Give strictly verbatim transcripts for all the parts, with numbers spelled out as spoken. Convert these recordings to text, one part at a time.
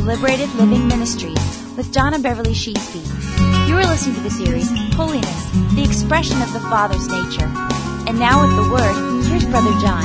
Liberated Living Ministries with John and Beverly Sheetsby. You are listening to the series, Holiness, the Expression of the Father's Nature. And now with the Word, here's Brother John.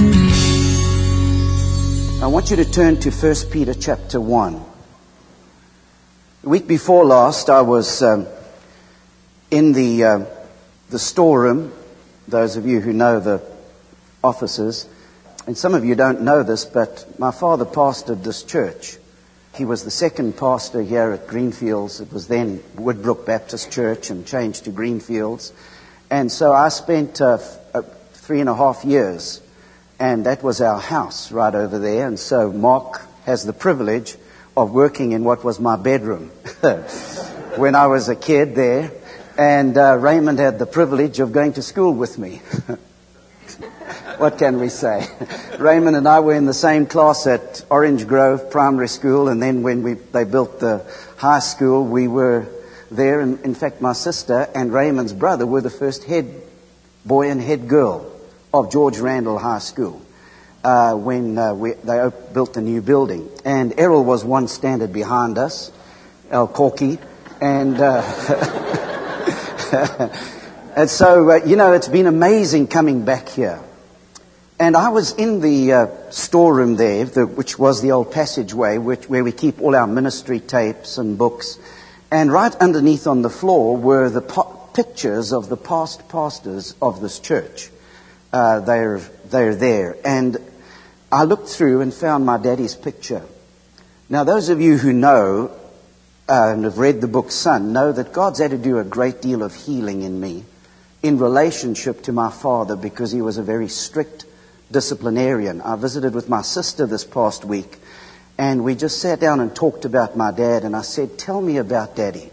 I want you to turn to First Peter chapter one. The week before last, I was um, in the uh, the storeroom. Those of you who know the offices, and some of you don't know this, but my father pastored this church. He was the second pastor here at Greenfields. It was then Woodbrook Baptist Church and changed to Greenfields. And so I spent uh, f- uh, three and a half years, and that was our house right over there. And so Mark has the privilege of working in what was my bedroom when I was a kid there. And uh, Raymond had the privilege of going to school with me. What can we say? Raymond and I were in the same class at Orange Grove Primary School, and then when we they built the high school, we were there. And in fact, my sister and Raymond's brother were the first head boy and head girl of George Randall High School uh, when uh, we, they op- built the new building. And Errol was one standard behind us, El Corky, and uh, and so uh, you know, it's been amazing coming back here. And I was in the uh, storeroom there, the, which was the old passageway, which, where we keep all our ministry tapes and books. And right underneath on the floor were the po- pictures of the past pastors of this church. Uh, they're they're there. And I looked through and found my daddy's picture. Now, those of you who know uh, and have read the book Son know that God's had to do a great deal of healing in me in relationship to my father, because he was a very strict disciplinarian. I visited with my sister this past week, and we just sat down and talked about my dad, and I said, tell me about Daddy,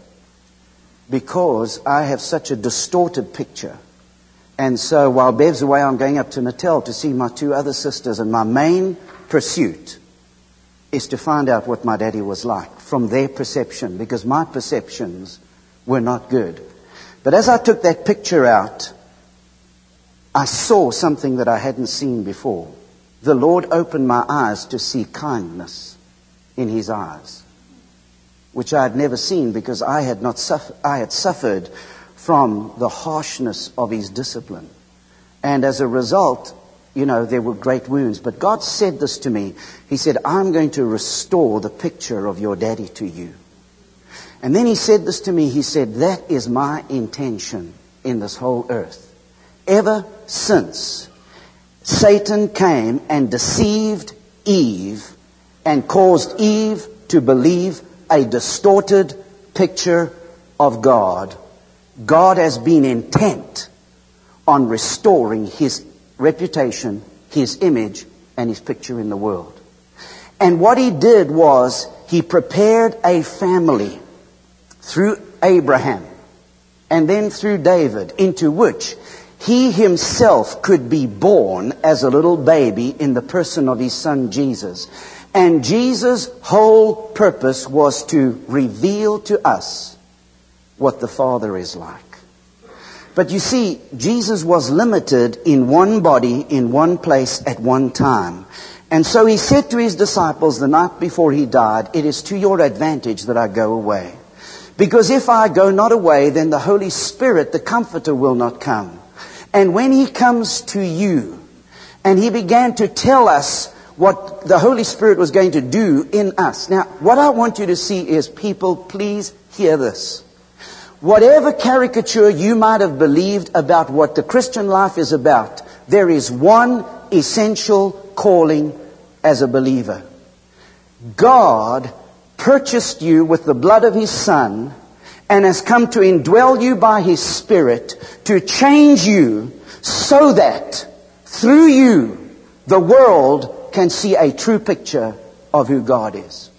because I have such a distorted picture. And so while Bev's away, I'm going up to Natal to see my two other sisters, and my main pursuit is to find out what my daddy was like from their perception, because my perceptions were not good. But as I took that picture out, I saw something that I hadn't seen before. The Lord opened my eyes to see kindness in His eyes, which I had never seen, because I had not suffer- I had suffered from the harshness of His discipline. And as a result, you know, there were great wounds. But God said this to me. He said, I'm going to restore the picture of your daddy to you. And then He said this to me. He said, that is my intention in this whole earth. Ever since Satan came and deceived Eve and caused Eve to believe a distorted picture of God, God has been intent on restoring His reputation, His image, and His picture in the world. And what He did was He prepared a family through Abraham and then through David, into which He Himself could be born as a little baby in the person of His Son Jesus. And Jesus' whole purpose was to reveal to us what the Father is like. But you see, Jesus was limited in one body, in one place, at one time. And so He said to His disciples the night before He died, it is to your advantage that I go away. Because if I go not away, then the Holy Spirit, the Comforter, will not come. And when He comes to you, and He began to tell us what the Holy Spirit was going to do in us. Now, what I want you to see is, people, please hear this. Whatever caricature you might have believed about what the Christian life is about, there is one essential calling as a believer. God purchased you with the blood of His Son, and has come to indwell you by His Spirit to change you so that through you the world can see a true picture of who God is.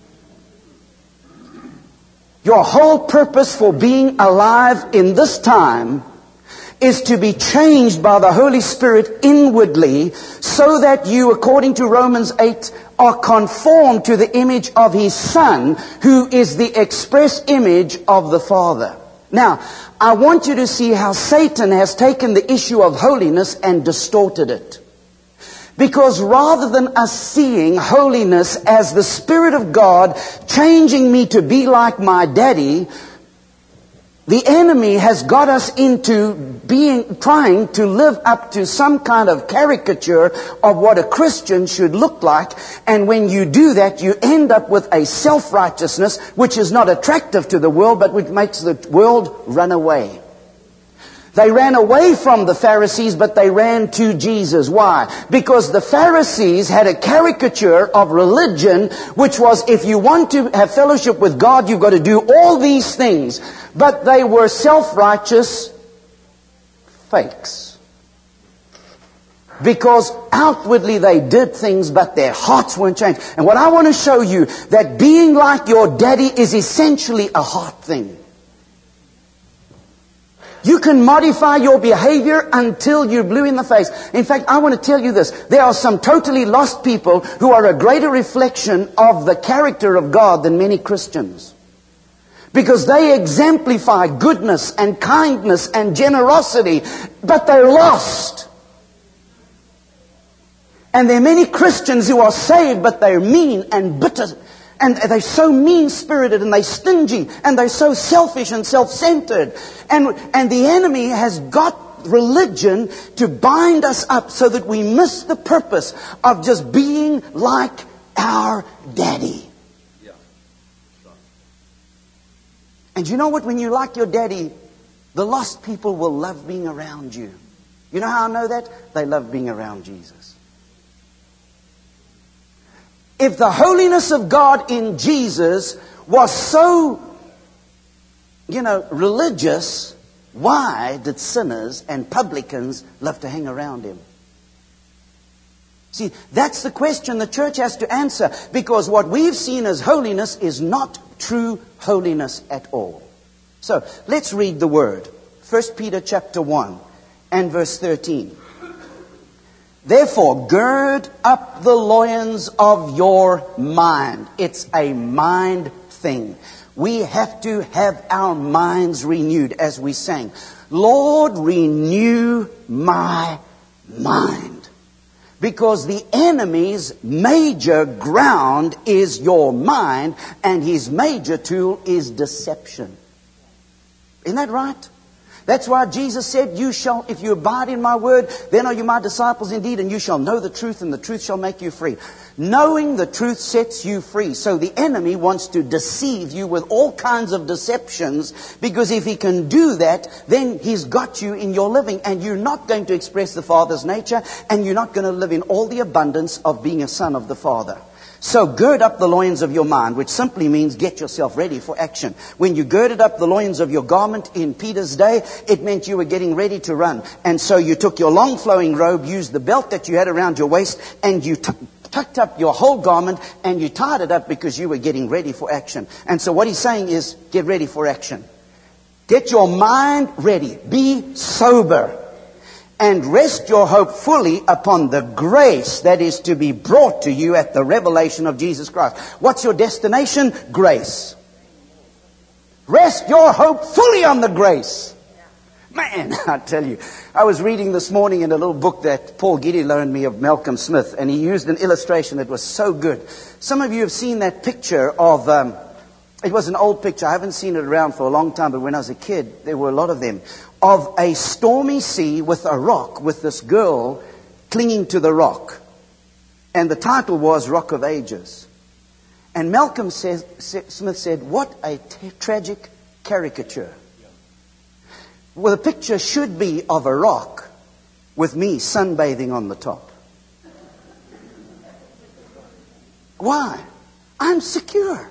Your whole purpose for being alive in this time is to be changed by the Holy Spirit inwardly, so that you, according to Romans eight, are conformed to the image of His Son, who is the express image of the Father. Now, I want you to see how Satan has taken the issue of holiness and distorted it. Because rather than us seeing holiness as the Spirit of God changing me to be like my daddy, the enemy has got us into being, trying to live up to some kind of caricature of what a Christian should look like. And when you do that, you end up with a self-righteousness which is not attractive to the world, but which makes the world run away. They ran away from the Pharisees, but they ran to Jesus. Why? Because the Pharisees had a caricature of religion, which was, if you want to have fellowship with God, you've got to do all these things. But they were self-righteous fakes. Because outwardly they did things, but their hearts weren't changed. And what I want to show you, that being like your daddy is essentially a heart thing. You can modify your behavior until you're blue in the face. In fact, I want to tell you this. There are some totally lost people who are a greater reflection of the character of God than many Christians. Because they exemplify goodness and kindness and generosity, but they're lost. And there are many Christians who are saved, but they're mean and bitter. And they're so mean-spirited and they're stingy and they're so selfish and self-centered. And, and the enemy has got religion to bind us up so that we miss the purpose of just being like our daddy. Yeah. Right. And you know what? When you like your daddy, the lost people will love being around you. You know how I know that? They love being around Jesus. If the holiness of God in Jesus was so, you know, religious, why did sinners and publicans love to hang around Him? See, that's the question the church has to answer, because what we've seen as holiness is not true holiness at all. So, let's read the Word. First Peter chapter one and verse thirteen. Therefore, gird up the loins of your mind. It's a mind thing. We have to have our minds renewed, as we sang. Lord, renew my mind. Because the enemy's major ground is your mind, and his major tool is deception. Isn't that right? That's why Jesus said, "You shall, if you abide in my word, then are you my disciples indeed, and you shall know the truth, and the truth shall make you free." Knowing the truth sets you free. So the enemy wants to deceive you with all kinds of deceptions, because if he can do that, then he's got you in your living, and you're not going to express the Father's nature, and you're not going to live in all the abundance of being a son of the Father. So gird up the loins of your mind, which simply means get yourself ready for action. When you girded up the loins of your garment in Peter's day, it meant you were getting ready to run. And so you took your long flowing robe, used the belt that you had around your waist, and you t- tucked up your whole garment, and you tied it up because you were getting ready for action. And so what he's saying is, get ready for action. Get your mind ready. Be sober. And rest your hope fully upon the grace that is to be brought to you at the revelation of Jesus Christ. What's your destination? Grace. Rest your hope fully on the grace. Man, I tell you, I was reading this morning in a little book that Paul Giddy loaned me of Malcolm Smith, and he used an illustration that was so good. Some of you have seen that picture of... Um, It was an old picture. I haven't seen it around for a long time, but when I was a kid, there were a lot of them. Of a stormy sea with a rock, with this girl clinging to the rock. And the title was Rock of Ages. And Malcolm says, Smith said, what a t- tragic caricature. Well, the picture should be of a rock with me sunbathing on the top. Why? I'm secure.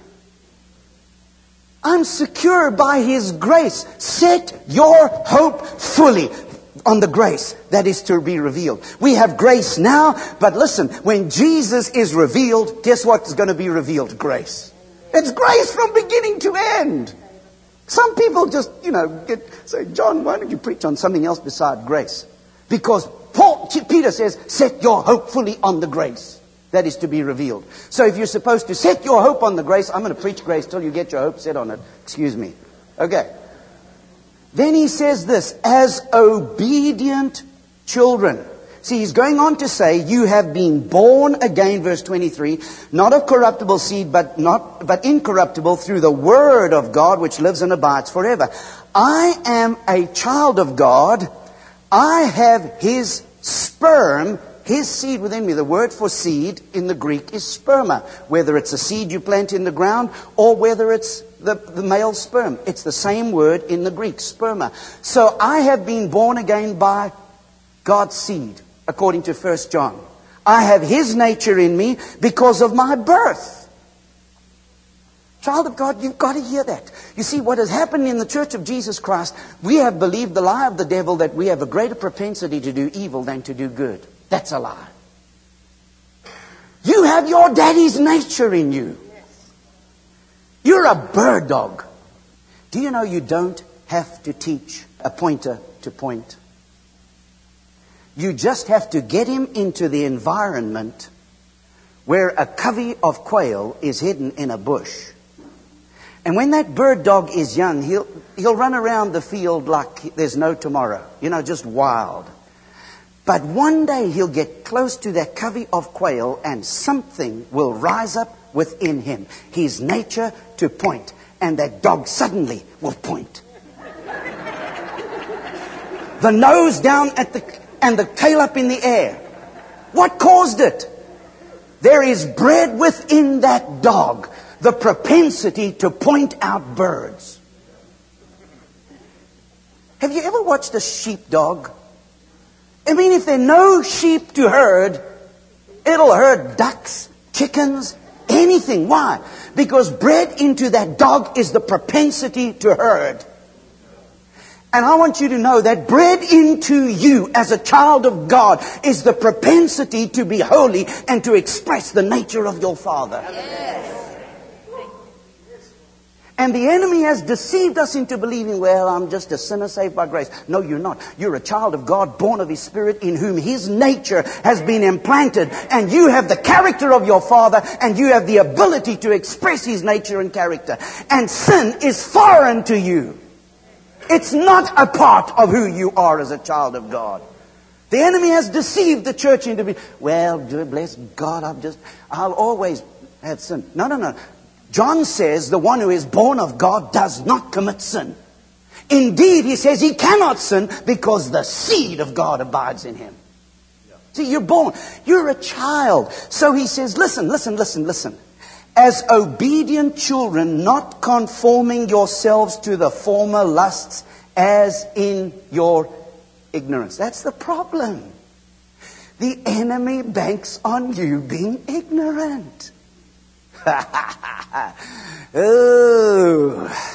I'm secure by His grace. Set your hope fully on the grace that is to be revealed. We have grace now, but listen, when Jesus is revealed, guess what is going to be revealed? Grace. It's grace from beginning to end. Some people just, you know, get say, John, why don't you preach on something else beside grace? Because Paul, Peter says, set your hope fully on the grace that is to be revealed. So if you're supposed to set your hope on the grace, I'm going to preach grace till you get your hope set on it. Excuse me. Okay. Then he says this, as obedient children. See, he's going on to say, you have been born again, verse twenty-three, not of corruptible seed, but not, but incorruptible through the word of God, which lives and abides forever. I am a child of God. I have his sperm, his seed within me. The word for seed in the Greek is sperma. Whether it's a seed you plant in the ground or whether it's the, the male sperm. It's the same word in the Greek, sperma. So I have been born again by God's seed, according to First John. I have his nature in me because of my birth. Child of God, you've got to hear that. You see, what has happened in the Church of Jesus Christ, we have believed the lie of the devil that we have a greater propensity to do evil than to do good. That's a lie. You have your daddy's nature in you. You're a bird dog. Do you know you don't have to teach a pointer to point? You just have to get him into the environment where a covey of quail is hidden in a bush. And when that bird dog is young, he'll he'll run around the field like there's no tomorrow. You know, just wild. But one day he'll get close to that covey of quail and something will rise up within him. His nature to point. And that dog suddenly will point. The nose down at the and the tail up in the air. What caused it? There is bred within that dog the propensity to point out birds. Have you ever watched a sheepdog? I mean, if there are no sheep to herd, it'll herd ducks, chickens, anything. Why? Because bred into that dog is the propensity to herd. And I want you to know that bred into you as a child of God is the propensity to be holy and to express the nature of your Father. Yes. And the enemy has deceived us into believing, well, I'm just a sinner saved by grace. No, you're not. You're a child of God, born of His Spirit, in whom His nature has been implanted. And you have the character of your Father, and you have the ability to express His nature and character. And sin is foreign to you. It's not a part of who you are as a child of God. The enemy has deceived the church into being, well, bless God, I've just, I'll always have sin. No, no, no. John says the one who is born of God does not commit sin. Indeed, he says he cannot sin because the seed of God abides in him. Yeah. See, you're born. You're a child. So he says, listen, listen, listen, listen. As obedient children, not conforming yourselves to the former lusts as in your ignorance. That's the problem. The enemy banks on you being ignorant. Oh.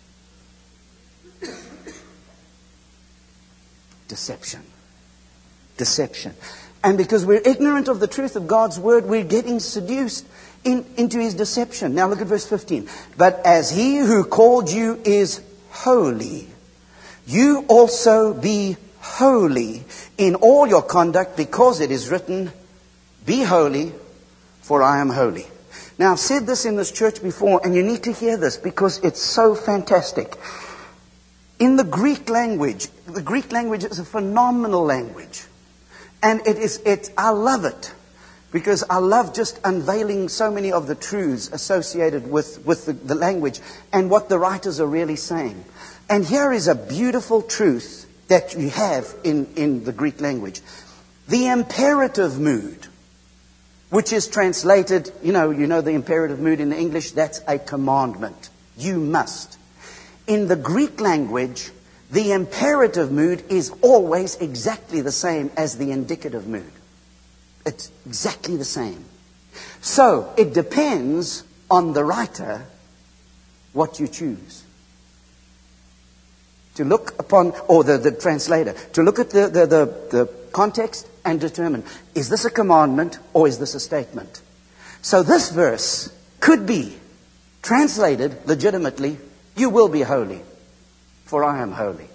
Deception. Deception. And because we're ignorant of the truth of God's word, we're getting seduced in, into his deception. Now look at verse fifteen. But as he who called you is holy, you also be holy in all your conduct, because it is written, be holy, for I am holy. Now, I've said this in this church before, and you need to hear this because it's so fantastic. In the Greek language, the Greek language is a phenomenal language. And it is, it, I love it because I love just unveiling so many of the truths associated with, with the, the language and what the writers are really saying. And here is a beautiful truth that you have in, in the Greek language. The imperative mood, which is translated, you know, you know the imperative mood in the English, that's a commandment. You must. In the Greek language, the imperative mood is always exactly the same as the indicative mood. It's exactly the same. So, it depends on the writer what you choose. To look upon, or the, the translator, to look at the, the, the, the context and determine, is this a commandment or is this a statement? So this verse could be translated legitimately, you will be holy, for I am holy.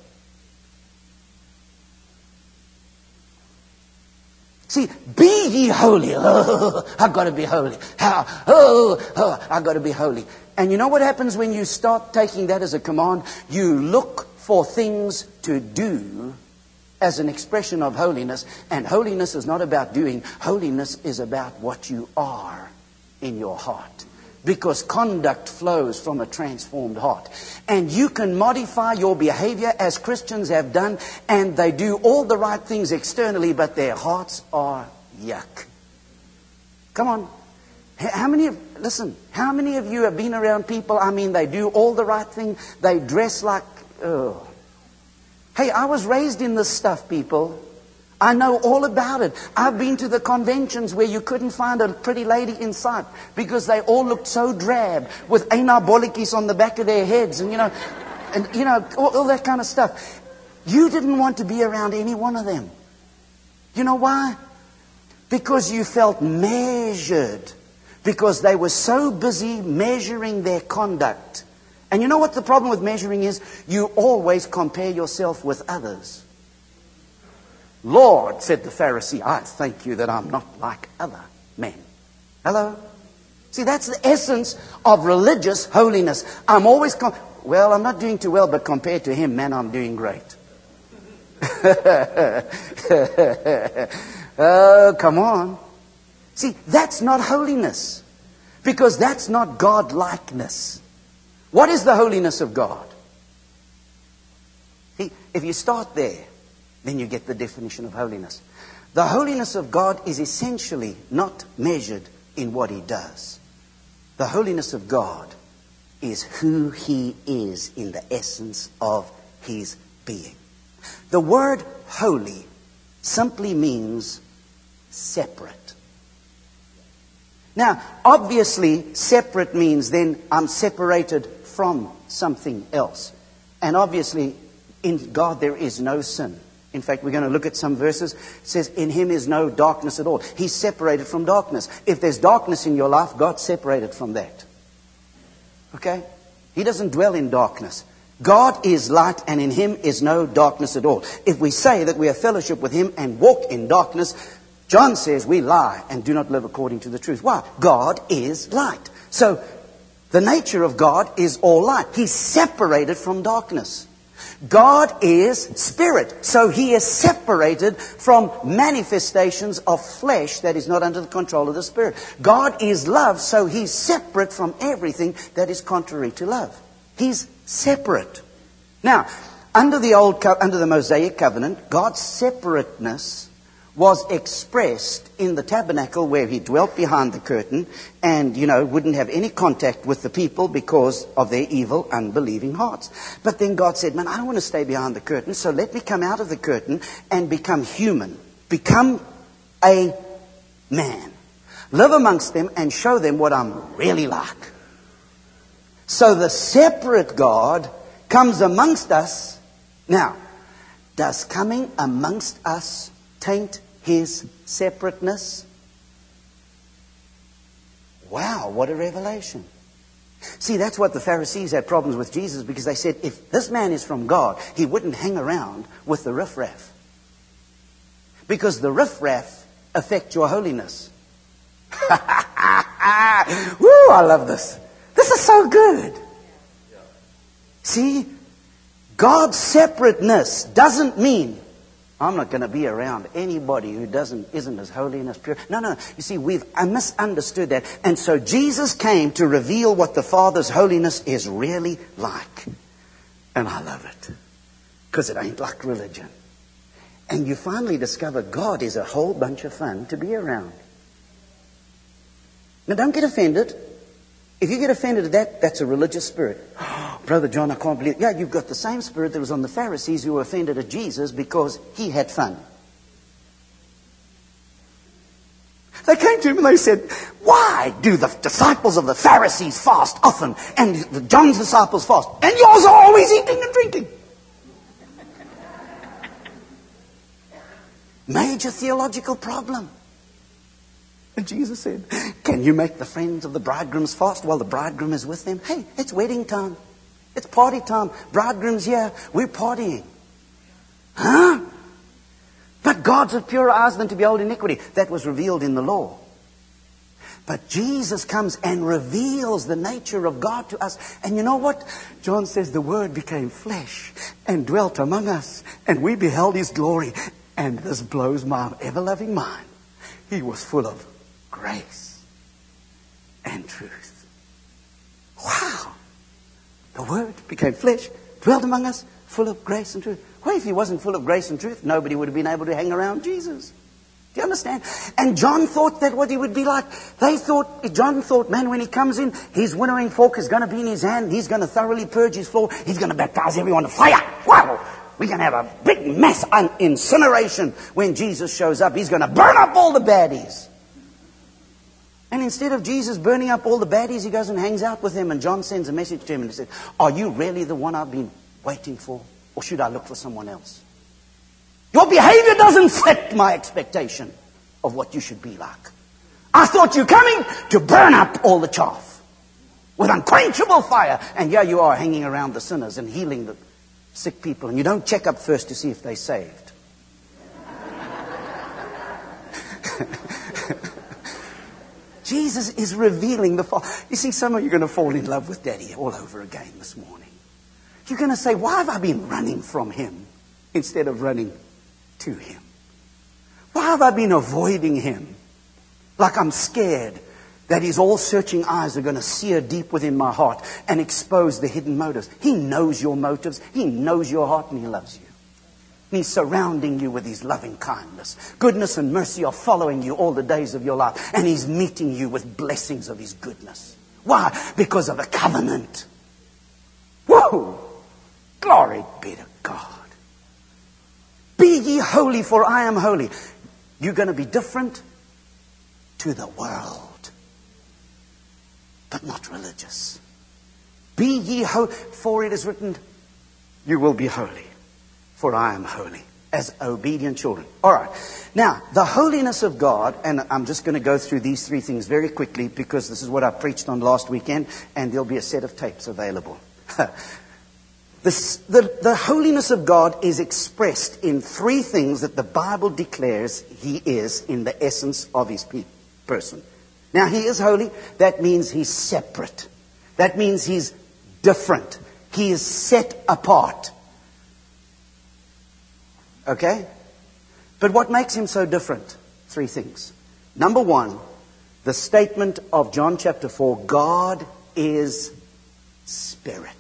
See, be ye holy. Oh, I've got to be holy. How? Oh, oh, I've got to be holy. And you know what happens when you start taking that as a command? You look for things to do as an expression of holiness. And holiness is not about doing. Holiness is about what you are in your heart. Because conduct flows from a transformed heart. And you can modify your behavior as Christians have done, and they do all the right things externally, but their hearts are yuck. Come on. How many of, listen, how many of you have been around people, I mean, they do all the right thing, they dress like, oh. Hey, I was raised in this stuff, people. I know all about it. I've been to the conventions where you couldn't find a pretty lady in sight because they all looked so drab with anabolikis on the back of their heads and, you know, and, you know, all, all that kind of stuff. You didn't want to be around any one of them. You know why? Because you felt measured. Because they were so busy measuring their conduct. And you know what the problem with measuring is? You always compare yourself with others. Lord, said the Pharisee, I thank you that I'm not like other men. Hello? See, that's the essence of religious holiness. I'm always, com- well, I'm not doing too well, but compared to him, man, I'm doing great. Oh, come on. See, that's not holiness. Because that's not God-likeness. What is the holiness of God? See, if you start there, then you get the definition of holiness. The holiness of God is essentially not measured in what He does. The holiness of God is who He is in the essence of His being. The word holy simply means separate. Now, obviously, separate means then I'm separated from something else. And obviously, in God there is no sin. In fact, we're going to look at some verses. It says, in Him is no darkness at all. He's separated from darkness. If there's darkness in your life, God's separated from that. Okay? He doesn't dwell in darkness. God is light, and in Him is no darkness at all. If we say that we have fellowship with Him and walk in darkness, John says we lie and do not live according to the truth. Why? God is light. So, the nature of God is all light. He's separated from darkness. God is spirit. So He is separated from manifestations of flesh that is not under the control of the Spirit. God is love. So He's separate from everything that is contrary to love. He's separate. Now, under the old, co- under the Mosaic covenant, God's separateness was expressed in the tabernacle where He dwelt behind the curtain and, you know, wouldn't have any contact with the people because of their evil, unbelieving hearts. But then God said, man, I don't want to stay behind the curtain, so let me come out of the curtain and become human. Become a man. Live amongst them and show them what I'm really like. So the separate God comes amongst us. Now, does coming amongst us taint His separateness? Wow, what a revelation. See, that's what the Pharisees had problems with Jesus, because they said, if this man is from God, He wouldn't hang around with the riffraff. Because the riffraff affect your holiness. Woo, I love this. This is so good. See, God's separateness doesn't mean I'm not going to be around anybody who doesn't isn't as holy and as pure. No, no. You see, we've misunderstood that. And so Jesus came to reveal what the Father's holiness is really like. And I love it. Because it ain't like religion. And you finally discover God is a whole bunch of fun to be around. Now, don't get offended. If you get offended at that, that's a religious spirit. Oh, Brother John, I can't believe it. Yeah, you've got the same spirit that was on the Pharisees who were offended at Jesus because He had fun. They came to Him and they said, why do the disciples of the Pharisees fast often and the John's disciples fast and yours are always eating and drinking? Major theological problem. And Jesus said, can you make the friends of the bridegrooms fast while the bridegroom is with them? Hey, it's wedding time. It's party time. Bridegroom's here. We're partying. Huh? But God's of purer eyes than to behold iniquity. That was revealed in the law. But Jesus comes and reveals the nature of God to us. And you know what? John says the Word became flesh and dwelt among us. And we beheld His glory. And this blows my ever-loving mind. He was full of grace and truth. Wow! The Word became flesh, dwelt among us, full of grace and truth. Well, if He wasn't full of grace and truth, nobody would have been able to hang around Jesus. Do you understand? And John thought that what He would be like. They thought, John thought, man, when He comes in, His winnowing fork is going to be in His hand. He's going to thoroughly purge His floor. He's going to baptize everyone in fire. Wow! We're going to have a big mass incineration when Jesus shows up. He's going to burn up all the baddies. And instead of Jesus burning up all the baddies, He goes and hangs out with them. And John sends a message to him and he says, are you really the one I've been waiting for? Or should I look for someone else? Your behavior doesn't fit my expectation of what you should be like. I thought you were coming to burn up all the chaff with unquenchable fire. And here you are hanging around the sinners and healing the sick people. And you don't check up first to see if they're saved. Jesus is revealing the fall. You see, some of you are going to fall in love with Daddy all over again this morning. You're going to say, why have I been running from Him instead of running to Him? Why have I been avoiding Him? Like I'm scared that His all-searching eyes are going to sear deep within my heart and expose the hidden motives. He knows your motives. He knows your heart and He loves you. And He's surrounding you with His loving kindness. Goodness and mercy are following you all the days of your life. And He's meeting you with blessings of His goodness. Why? Because of a covenant. Whoa! Glory be to God. Be ye holy, for I am holy. You're going to be different to the world, but not religious. Be ye holy, for it is written, you will be holy, for I am holy, as obedient children. All right. Now, the holiness of God, and I'm just going to go through these three things very quickly because this is what I preached on last weekend, and there'll be a set of tapes available. This, the, the holiness of God is expressed in three things that the Bible declares He is in the essence of His pe- person. Now, He is holy. That means He's separate. That means He's different. He is set apart. Okay? But what makes Him so different? Three things. Number one, the statement of John chapter four, God is Spirit.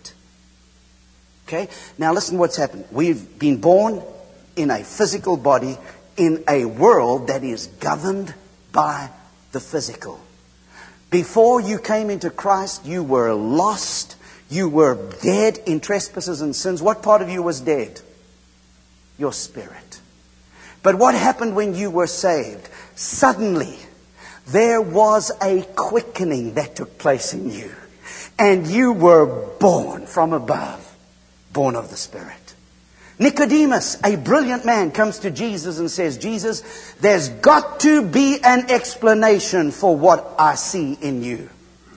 Okay? Now listen what's happened. We've been born in a physical body in a world that is governed by the physical. Before you came into Christ, you were lost. You were dead in trespasses and sins. What part of you was dead? Your spirit. But what happened when you were saved? Suddenly, there was a quickening that took place in you. And you were born from above. Born of the Spirit. Nicodemus, a brilliant man, comes to Jesus and says, Jesus, there's got to be an explanation for what I see in you.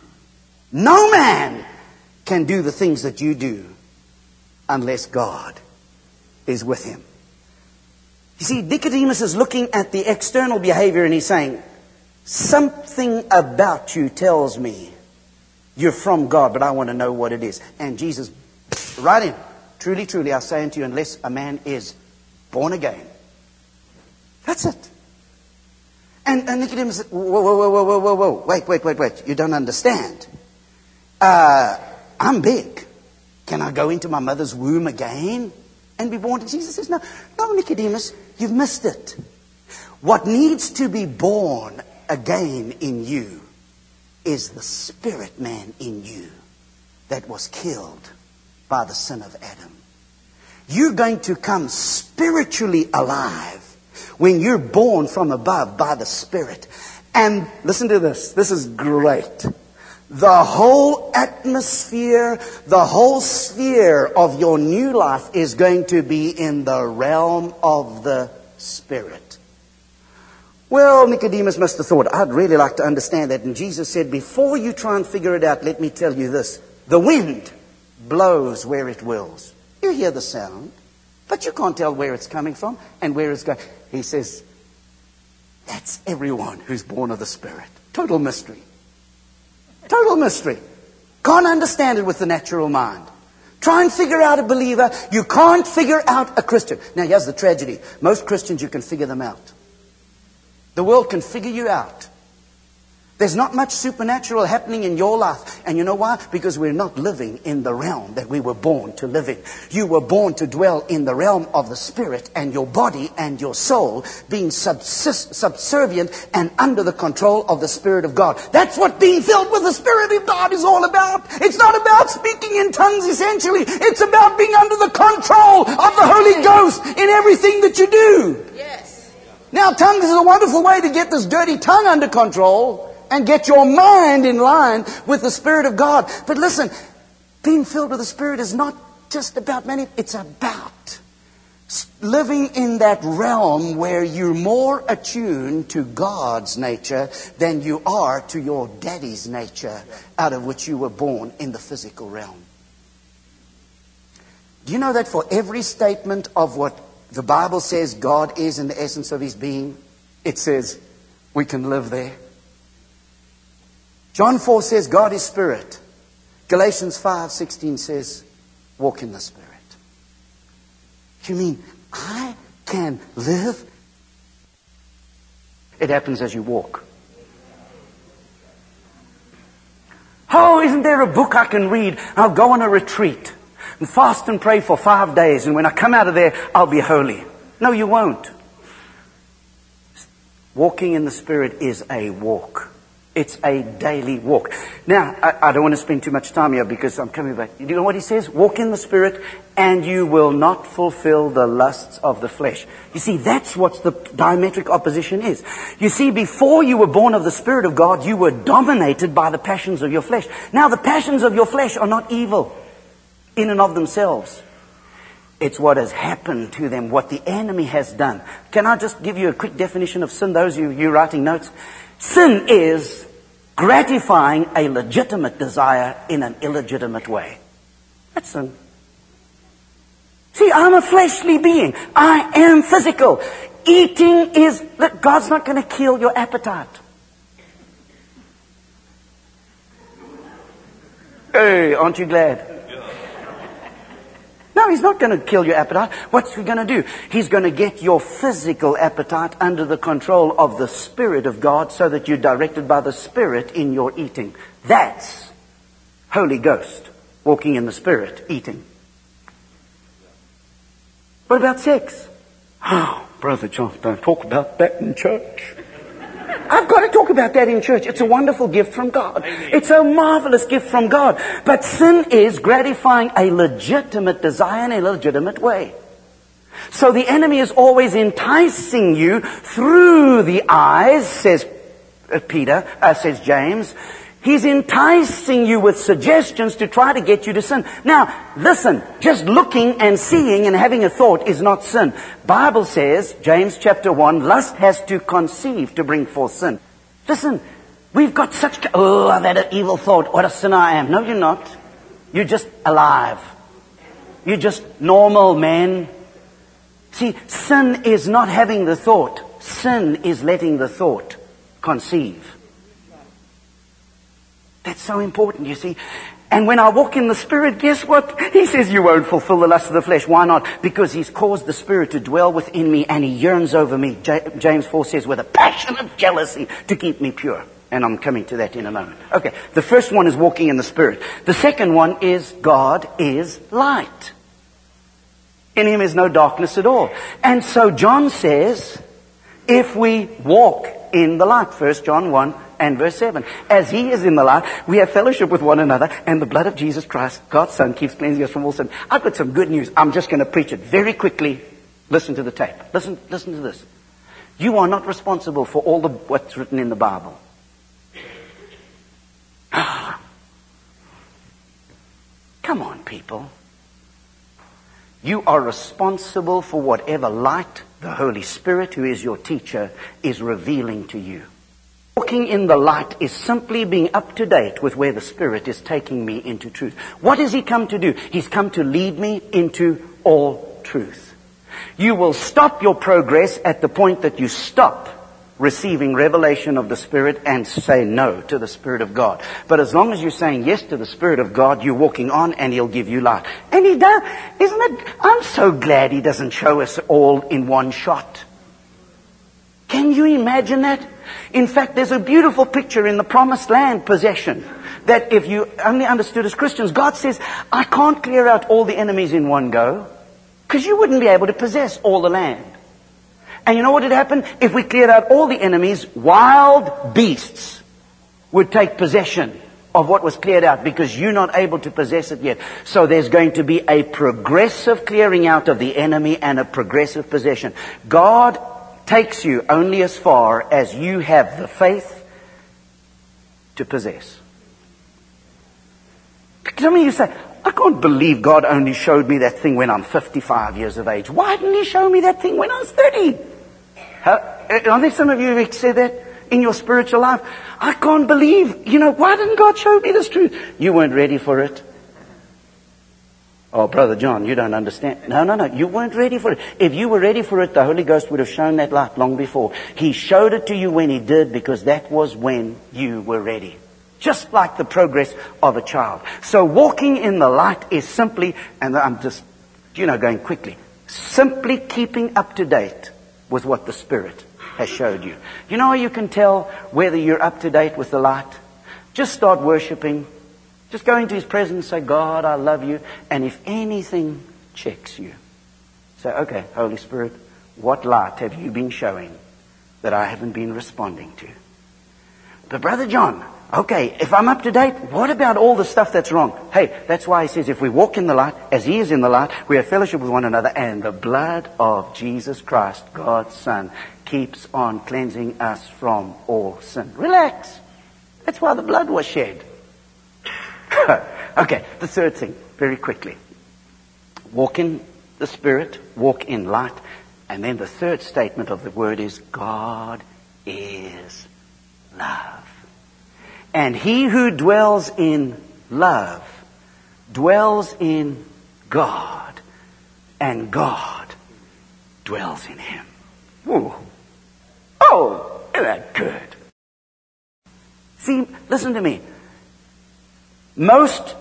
No man can do the things that you do unless God is with him. You see, Nicodemus is looking at the external behavior and he's saying, something about you tells me you're from God, but I want to know what it is. And Jesus, right in, truly, truly, I say unto you, unless a man is born again. That's it. And, and Nicodemus said, whoa, whoa, whoa, whoa, whoa, whoa, whoa, wait, wait, wait, wait, you don't understand. Uh, I'm big. Can I go into my mother's womb again and be born? And Jesus says, no, no, Nicodemus, you've missed it. What needs to be born again in you is the spirit man in you that was killed by the sin of Adam. You're going to come spiritually alive when you're born from above by the Spirit. And listen to this. This is great. The whole atmosphere, the whole sphere of your new life is going to be in the realm of the Spirit. Well, Nicodemus must have thought, I'd really like to understand that. And Jesus said, before you try and figure it out, let me tell you this. The wind blows where it wills. You hear the sound, but you can't tell where it's coming from and where it's going. He says, that's everyone who's born of the Spirit. Total mystery. Total mystery. Can't understand it with the natural mind. Try and figure out a believer. You can't figure out a Christian. Now here's the tragedy. Most Christians, you can figure them out. The world can figure you out. There's not much supernatural happening in your life. And you know why? Because we're not living in the realm that we were born to live in. You were born to dwell in the realm of the Spirit, and your body and your soul being subsist, subservient and under the control of the Spirit of God. That's what being filled with the Spirit of God is all about. It's not about speaking in tongues essentially. It's about being under the control of the Holy Ghost in everything that you do. Yes. Now, tongues is a wonderful way to get this dirty tongue under control and get your mind in line with the Spirit of God. But listen, being filled with the Spirit is not just about many. It's about living in that realm where you're more attuned to God's nature than you are to your daddy's nature, out of which you were born in the physical realm. Do you know that for every statement of what the Bible says God is in the essence of His being, it says we can live there? John four says God is Spirit. Galatians five sixteen says walk in the Spirit. You mean I can live? It happens as you walk. Oh, isn't there a book I can read? I'll go on a retreat and fast and pray for five days, and when I come out of there, I'll be holy. No, you won't. Walking in the Spirit is a walk. It's a daily walk. Now, I, I don't want to spend too much time here because I'm coming back. You know what he says? Walk in the Spirit and you will not fulfill the lusts of the flesh. You see, that's what the diametric opposition is. You see, before you were born of the Spirit of God, you were dominated by the passions of your flesh. Now, the passions of your flesh are not evil in and of themselves. It's what has happened to them, what the enemy has done. Can I just give you a quick definition of sin, those of you writing notes? Sin is gratifying a legitimate desire in an illegitimate way. That's sin. See, I'm a fleshly being. I am physical. Eating is... Look, God's not going to kill your appetite. Hey, aren't you glad? No, He's not going to kill your appetite. What's He going to do? He's going to get your physical appetite under the control of the Spirit of God so that you're directed by the Spirit in your eating. That's Holy Ghost, walking in the Spirit, eating. What about sex? Oh, Brother John, don't talk about that in church. I've got to talk about that in church. It's a wonderful gift from God. It's a marvelous gift from God. But sin is gratifying a legitimate desire in a legitimate way. So the enemy is always enticing you through the eyes, says Peter, uh, says James. He's enticing you with suggestions to try to get you to sin. Now, listen, just looking and seeing and having a thought is not sin. Bible says, James chapter one, lust has to conceive to bring forth sin. Listen, we've got such... Oh, I've had an evil thought. What a sinner I am. No, you're not. You're just alive. You're just normal, man. See, sin is not having the thought. Sin is letting the thought conceive. That's so important, you see. And when I walk in the Spirit, guess what? He says you won't fulfill the lust of the flesh. Why not? Because He's caused the Spirit to dwell within me and He yearns over me. J- James four says, with a passion of jealousy to keep me pure. And I'm coming to that in a moment. Okay, the first one is walking in the Spirit. The second one is God is light. In Him is no darkness at all. And so John says, if we walk in the light, First John one and verse seven. As He is in the light, we have fellowship with one another, and the blood of Jesus Christ, God's Son, keeps cleansing us from all sin. I've got some good news. I'm just going to preach it very quickly. Listen to the tape. Listen, listen to this. You are not responsible for all the what's written in the Bible. Come on, people. You are responsible for whatever light the Holy Spirit, who is your teacher, is revealing to you. Walking in the light is simply being up to date with where the Spirit is taking me into truth. What has He come to do? He's come to lead me into all truth. You will stop your progress at the point that you stop receiving revelation of the Spirit and say no to the Spirit of God. But as long as you're saying yes to the Spirit of God, you're walking on and He'll give you light. And He does. Isn't it? I'm so glad He doesn't show us all in one shot. Can you imagine that? In fact, there's a beautiful picture in the Promised Land possession that if you only understood as Christians, God says, I can't clear out all the enemies in one go because you wouldn't be able to possess all the land. And you know what would happen? If we cleared out all the enemies, wild beasts would take possession of what was cleared out because you're not able to possess it yet. So there's going to be a progressive clearing out of the enemy and a progressive possession. God takes you only as far as you have the faith to possess. Some of you say, I can't believe God only showed me that thing when I'm fifty-five years of age. Why didn't He show me that thing when I was thirty? How, are there some of you who said that in your spiritual life? I can't believe, you know, why didn't God show me this truth? You weren't ready for it. Oh, Brother John, you don't understand. No, no, no, you weren't ready for it. If you were ready for it, the Holy Ghost would have shown that light long before. He showed it to you when He did because that was when you were ready. Just like the progress of a child. So walking in the light is simply, and I'm just, you know, going quickly, simply keeping up to date with what the Spirit has showed you. You know how you can tell whether you're up to date with the light? Just start worshiping. Just go into His presence, say, God, I love you. And if anything checks you, say, okay, Holy Spirit, what light have you been showing that I haven't been responding to? But Brother John, okay, if I'm up to date, what about all the stuff that's wrong? Hey, that's why He says if we walk in the light, as He is in the light, we have fellowship with one another, and the blood of Jesus Christ, God's Son, keeps on cleansing us from all sin. Relax. That's why the blood was shed. Okay, the third thing, very quickly. Walk in the Spirit, walk in light, and then the third statement of the word is God is love. And he who dwells in love dwells in God, and God dwells in him. Ooh. Oh, isn't that good? See, listen to me. Most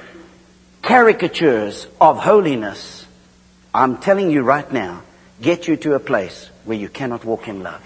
caricatures of holiness, I'm telling you right now, get you to a place where you cannot walk in love.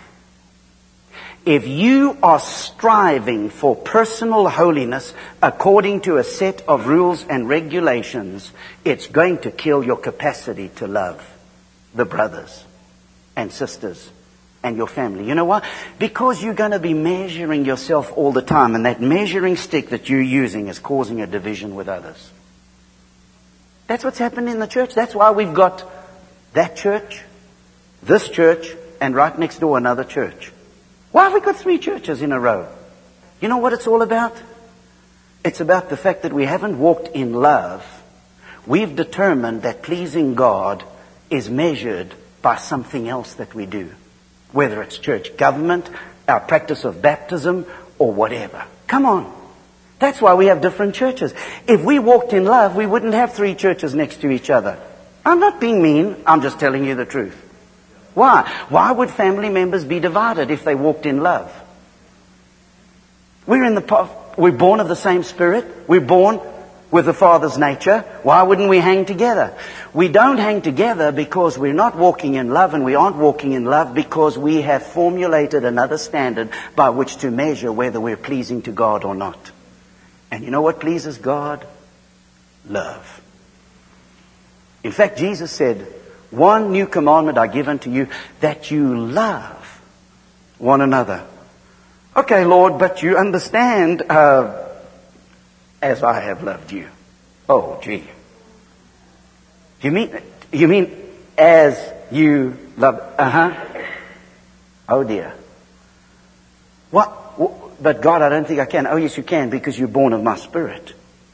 If you are striving for personal holiness according to a set of rules and regulations, it's going to kill your capacity to love the brothers and sisters and your family. You know why? Because you're going to be measuring yourself all the time, and that measuring stick that you're using is causing a division with others. That's what's happened in the church. That's why we've got that church, this church, and right next door another church. Why have we got three churches in a row? You know what it's all about? It's about the fact that we haven't walked in love. We've determined that pleasing God is measured by something else that we do. Whether it's church government, our practice of baptism, or whatever. Come on. That's why we have different churches. If we walked in love, we wouldn't have three churches next to each other. I'm not being mean. I'm just telling you the truth. Why? Why would family members be divided if they walked in love? We're in the we're born of the same Spirit. We're born with the Father's nature. Why wouldn't we hang together? We don't hang together because we're not walking in love, and we aren't walking in love because we have formulated another standard by which to measure whether we're pleasing to God or not. And you know what pleases God? Love. In fact, Jesus said, one new commandment I give unto you, that you love one another. Okay, Lord, but you understand, uh, as I have loved you. Oh, gee. You mean, you mean as you love, uh-huh. Oh dear. What? But God, I don't think I can. Oh yes, you can, because you're born of my Spirit.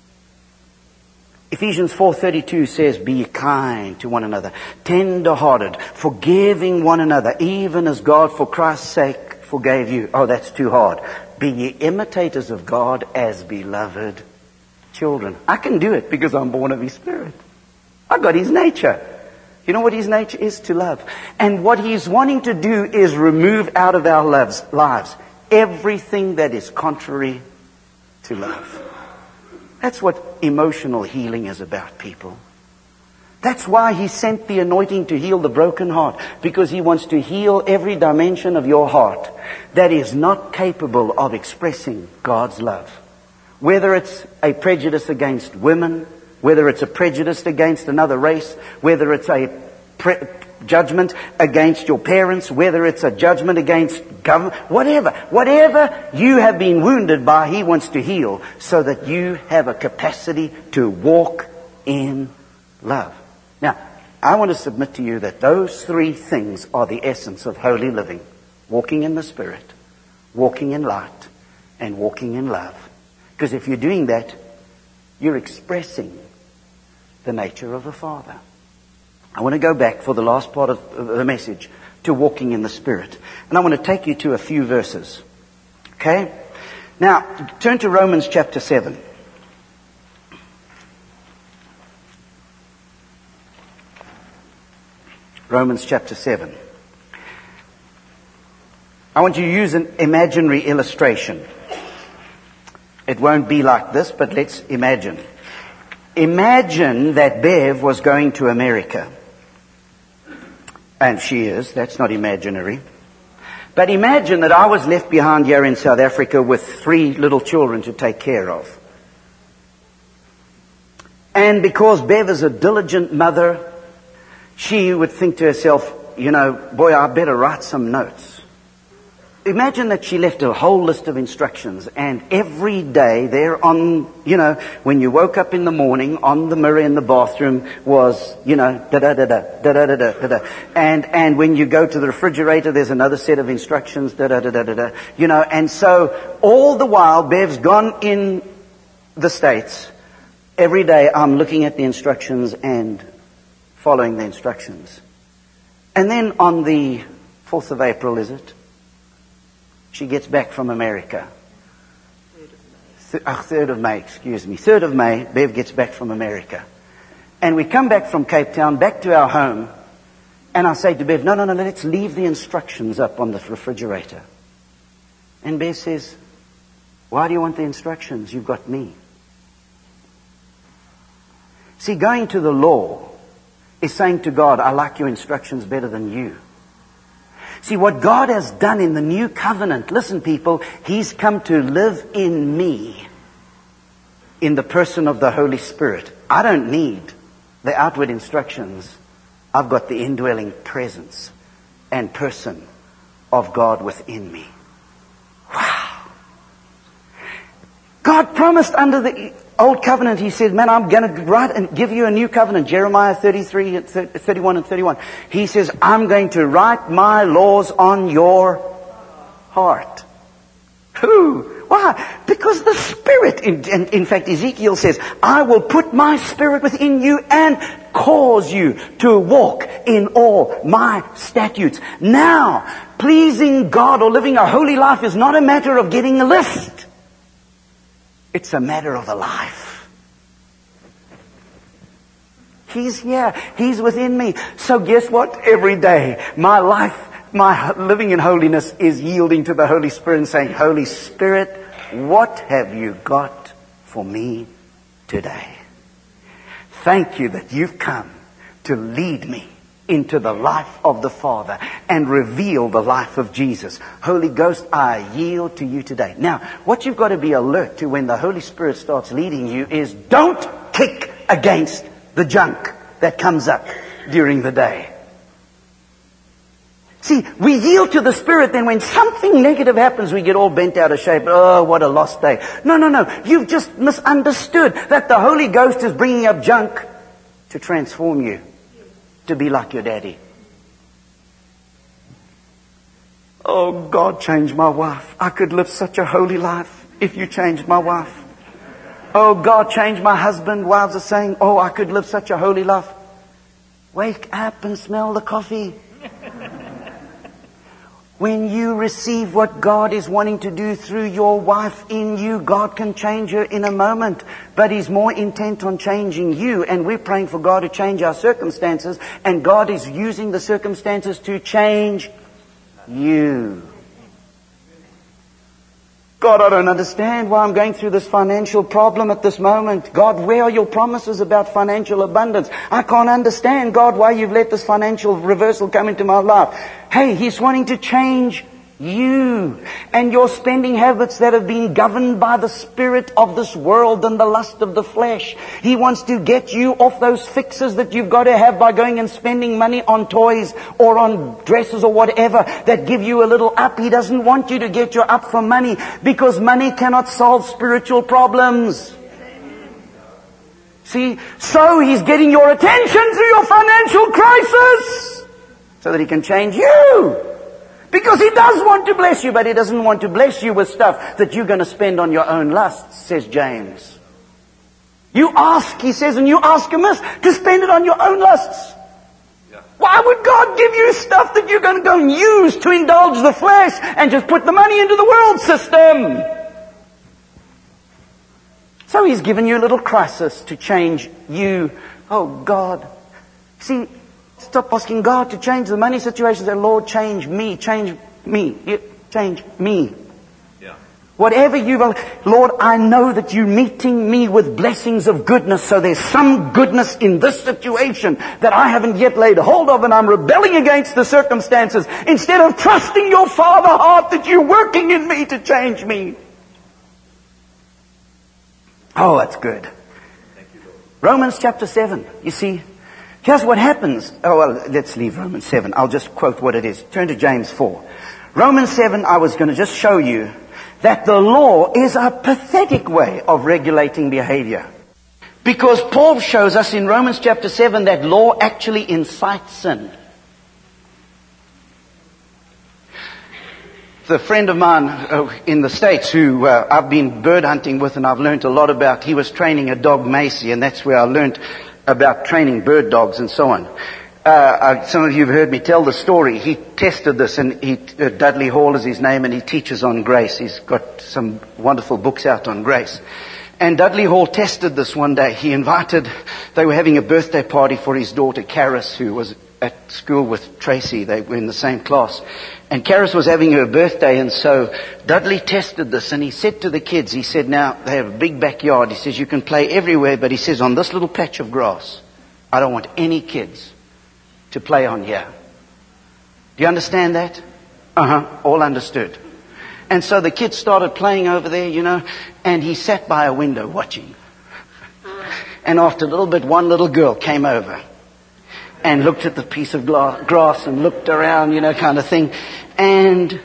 Ephesians four thirty-two says, be ye kind to one another, tender-hearted, forgiving one another, even as God for Christ's sake forgave you. Oh, that's too hard. Be ye imitators of God as beloved children. I can do it because I'm born of His Spirit. I've got His nature. You know what His nature is? To love. And what He's wanting to do is remove out of our lives, lives everything that is contrary to love. That's what emotional healing is about, people. That's why He sent the anointing to heal the broken heart. Because He wants to heal every dimension of your heart that is not capable of expressing God's love. Whether it's a prejudice against women, whether it's a prejudice against another race, whether it's a pre- judgment against your parents, whether it's a judgment against government, whatever. Whatever you have been wounded by, He wants to heal so that you have a capacity to walk in love. Now, I want to submit to you that those three things are the essence of holy living. Walking in the Spirit, walking in light, and walking in love. Because if you're doing that, you're expressing the nature of the Father. I want to go back for the last part of the message to walking in the Spirit. And I want to take you to a few verses. Okay? Now, turn to Romans chapter seven. Romans chapter seven. I want you to use an imaginary illustration. It won't be like this, but let's imagine. Imagine that Bev was going to America. And she is. That's not imaginary. But imagine that I was left behind here in South Africa with three little children to take care of. And because Bev is a diligent mother, she would think to herself, you know, boy, I better write some notes. Imagine that she left a whole list of instructions, and every day there on, you know, when you woke up in the morning, on the mirror in the bathroom was, you know, da-da-da-da, da-da-da-da, da-da. And, and when you go to the refrigerator, there's another set of instructions, da-da-da-da-da-da. You know, and so all the while Bev's gone in the States, every day I'm looking at the instructions and following the instructions. And then on the fourth of April, is it? She gets back from America. third of May, excuse me. third of May, Bev gets back from America. And we come back from Cape Town, back to our home. And I say to Bev, no, no, no, let's leave the instructions up on the refrigerator. And Bev says, why do you want the instructions? You've got me. See, going to the law is saying to God, I like your instructions better than you. See, what God has done in the new covenant, listen people, He's come to live in me in the person of the Holy Spirit. I don't need the outward instructions. I've got the indwelling presence and person of God within me. Wow. God promised under the Old Covenant, He said, man, I'm going to write and give you a new covenant. Jeremiah thirty-three, thirty-one and thirty-one. He says, I'm going to write my laws on your heart. Who? Why? Because the Spirit, in, in, in fact, Ezekiel says, I will put my Spirit within you and cause you to walk in all my statutes. Now, pleasing God or living a holy life is not a matter of getting a list. It's a matter of a life. He's here. He's within me. So guess what? Every day, my life, my living in holiness is yielding to the Holy Spirit and saying, Holy Spirit, what have you got for me today? Thank you that you've come to lead me into the life of the Father and reveal the life of Jesus. Holy Ghost, I yield to you today. Now, what you've got to be alert to when the Holy Spirit starts leading you is don't kick against the junk that comes up during the day. See, we yield to the Spirit, then when something negative happens, we get all bent out of shape. Oh, what a lost day. No, no, no. You've just misunderstood that the Holy Ghost is bringing up junk to transform you to be like your daddy. Oh, God, change my wife. I could live such a holy life if you changed my wife. Oh, God, change my husband. Wives are saying, oh, I could live such a holy life. Wake up and smell the coffee. When you receive what God is wanting to do through your wife in you, God can change her in a moment. But He's more intent on changing you. And we're praying for God to change our circumstances. And God is using the circumstances to change you. God, I don't understand why I'm going through this financial problem at this moment. God, where are your promises about financial abundance? I can't understand, God, why you've let this financial reversal come into my life. Hey, He's wanting to change you and your spending habits that have been governed by the spirit of this world and the lust of the flesh. He wants to get you off those fixes that you've got to have by going and spending money on toys or on dresses or whatever that give you a little up. He doesn't want you to get your up from money, because money cannot solve spiritual problems. See, so He's getting your attention through your financial crisis so that He can change you. Because He does want to bless you, but He doesn't want to bless you with stuff that you're going to spend on your own lusts, says James. You ask, he says, and you ask amiss to spend it on your own lusts. Yeah. Why would God give you stuff that you're going to go and use to indulge the flesh and just put the money into the world system? So He's given you a little crisis to change you. Oh, God. See, stop asking God to change the money situation. Say, Lord, change me, change me, change me. Yeah. Whatever you will, Lord, I know that you're meeting me with blessings of goodness. So there's some goodness in this situation that I haven't yet laid hold of, and I'm rebelling against the circumstances instead of trusting your Father heart that you're working in me to change me. Oh, that's good. Thank you, Lord. Romans chapter seven, you see. Here's what happens. Oh, well, let's leave Romans seven. I'll just quote what it is. Turn to James four. Romans seven, I was going to just show you that the law is a pathetic way of regulating behavior. Because Paul shows us in Romans chapter seven that law actually incites sin. The friend of mine uh, in the States who uh, I've been bird hunting with and I've learned a lot about, he was training a dog, Macy, and that's where I learned about training bird dogs and so on. Uh, uh, some of you have heard me tell the story. He tested this, and he, uh, Dudley Hall is his name, and he teaches on grace. He's got some wonderful books out on grace. And Dudley Hall tested this one day. He invited, they were having a birthday party for his daughter, Karis, who was at school with Tracy. They were in the same class. And Karis was having her birthday, and so Dudley tested this, and he said to the kids, he said, now, they have a big backyard. He says, you can play everywhere, but he says, on this little patch of grass, I don't want any kids to play on here. Do you understand that? Uh-huh, all understood. And so the kids started playing over there, you know, and he sat by a window watching. And after a little bit, one little girl came over and looked at the piece of gla- grass and looked around, you know, kind of thing, and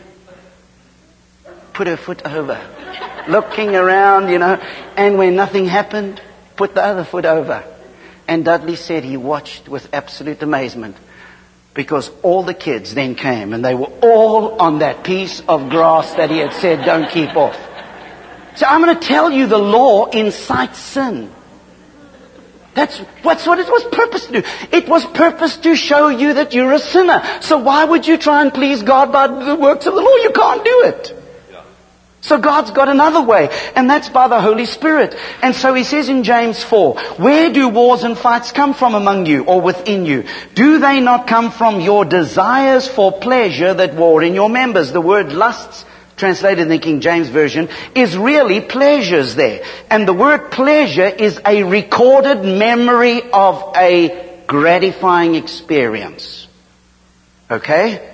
put her foot over, looking around, you know, and when nothing happened, put the other foot over. And Dudley said he watched with absolute amazement, because all the kids then came and they were all on that piece of grass that he had said don't keep off. So I'm going to tell you, the law incites sin. That's, that's what it was purposed to do. It was purposed to show you that you're a sinner. So why would you try and please God by the works of the law? You can't do it. So God's got another way, and that's by the Holy Spirit. And so He says in James four, where do wars and fights come from among you or within you? Do they not come from your desires for pleasure that war in your members? The word lusts, translated in the King James Version, is really pleasures there. And the word pleasure is a recorded memory of a gratifying experience. Okay?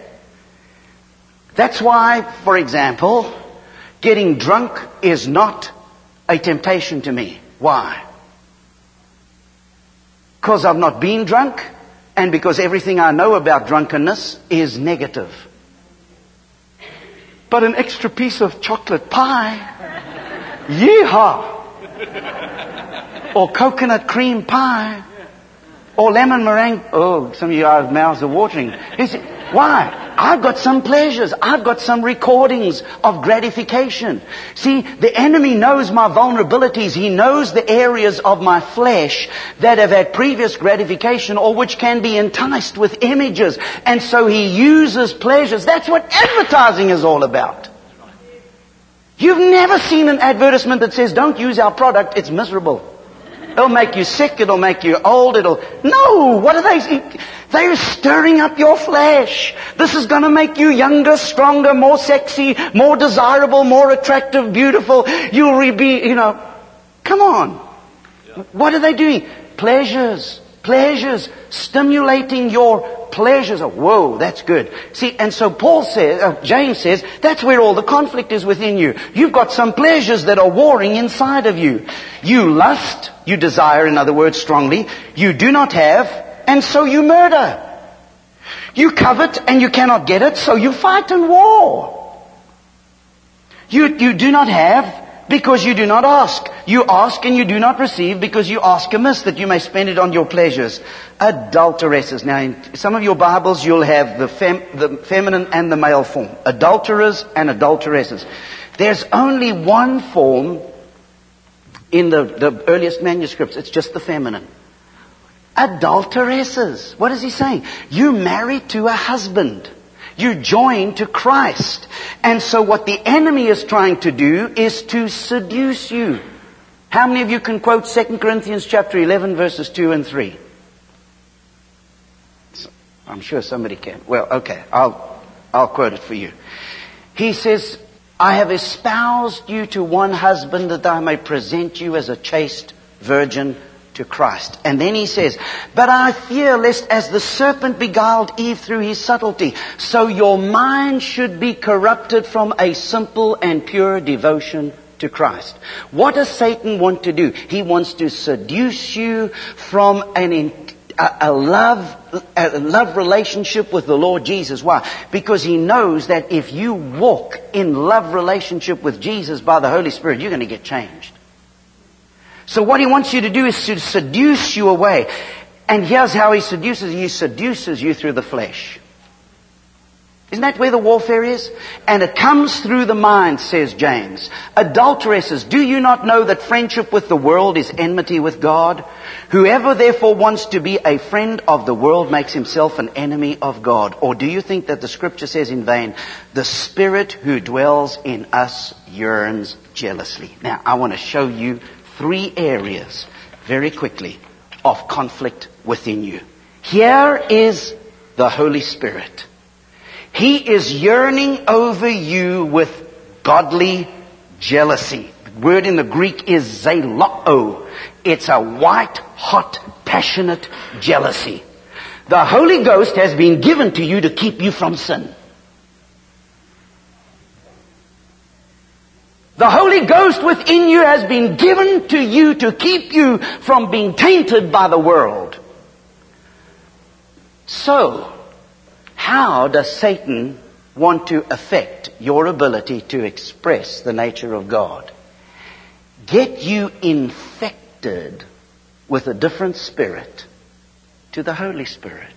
That's why, for example, getting drunk is not a temptation to me. Why? Because I've not been drunk, and because everything I know about drunkenness is negative. But an extra piece of chocolate pie, yeehaw! Or coconut cream pie, or lemon meringue. Oh, some of your mouths are watering. Is it, why? I've got some pleasures. I've got some recordings of gratification. See, the enemy knows my vulnerabilities. He knows the areas of my flesh that have had previous gratification or which can be enticed with images. And so he uses pleasures. That's what advertising is all about. You've never seen an advertisement that says, don't use our product, it's miserable. It'll make you sick, it'll make you old, it'll... No! What are they... They're stirring up your flesh. This is going to make you younger, stronger, more sexy, more desirable, more attractive, beautiful. You'll be, you know... Come on. What are they doing? Pleasures. Pleasures. Stimulating your pleasures. Oh, whoa, that's good. See, and so Paul says, uh, James says, that's where all the conflict is within you. You've got some pleasures that are warring inside of you. You lust, you desire, in other words, strongly. You do not have, and so you murder. You covet and you cannot get it, so you fight and war. You, you do not have because you do not ask. You ask and you do not receive because you ask amiss that you may spend it on your pleasures. Adulteresses. Now, in some of your Bibles, you'll have the, fem, the feminine and the male form. Adulterers and adulteresses. There's only one form in the, the earliest manuscripts. It's just the feminine. Adulteresses. What is he saying? You're married to a husband. You're joined to Christ. And so what the enemy is trying to do is to seduce you. How many of you can quote Second Corinthians chapter eleven verses two and three? I'm sure somebody can. Well, okay, I'll, I'll quote it for you. He says, I have espoused you to one husband that I may present you as a chaste virgin to Christ. And then he says, but I fear lest as the serpent beguiled Eve through his subtlety, so your mind should be corrupted from a simple and pure devotion to Christ. What does Satan want to do? He wants to seduce you from an in, a, a love a love relationship with the Lord Jesus. Why? Because he knows that if you walk in love relationship with Jesus by the Holy Spirit, you're going to get changed. So what he wants you to do is to seduce you away. And here's how he seduces you. He seduces you through the flesh. Isn't that where the warfare is? And it comes through the mind, says James. Adulteresses, do you not know that friendship with the world is enmity with God? Whoever therefore wants to be a friend of the world makes himself an enemy of God. Or do you think that the scripture says in vain, the Spirit who dwells in us yearns jealously? Now, I want to show you three areas, very quickly, of conflict within you. Here is the Holy Spirit. He is yearning over you with godly jealousy. The word in the Greek is zelao. It's a white, hot, passionate jealousy. The Holy Ghost has been given to you to keep you from sin. The Holy Ghost within you has been given to you to keep you from being tainted by the world. So, how does Satan want to affect your ability to express the nature of God? Get you infected with a different spirit to the Holy Spirit.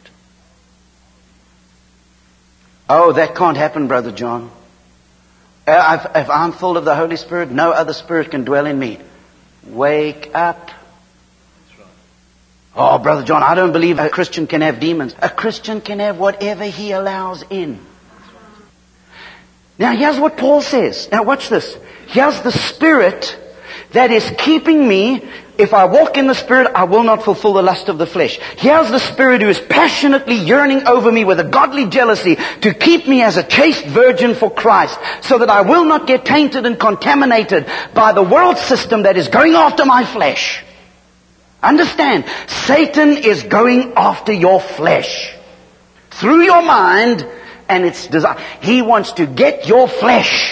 Oh, that can't happen, Brother John. If, if I'm full of the Holy Spirit, no other spirit can dwell in me. Wake up. That's right. Oh, Brother John, I don't believe a Christian can have demons. A Christian can have whatever he allows in. That's right. Now, here's what Paul says. Now, watch this. Here's the Spirit that is keeping me. If I walk in the Spirit, I will not fulfill the lust of the flesh. Here's the Spirit who is passionately yearning over me with a godly jealousy to keep me as a chaste virgin for Christ, so that I will not get tainted and contaminated by the world system that is going after my flesh. Understand, Satan is going after your flesh through your mind and its desire. He wants to get your flesh.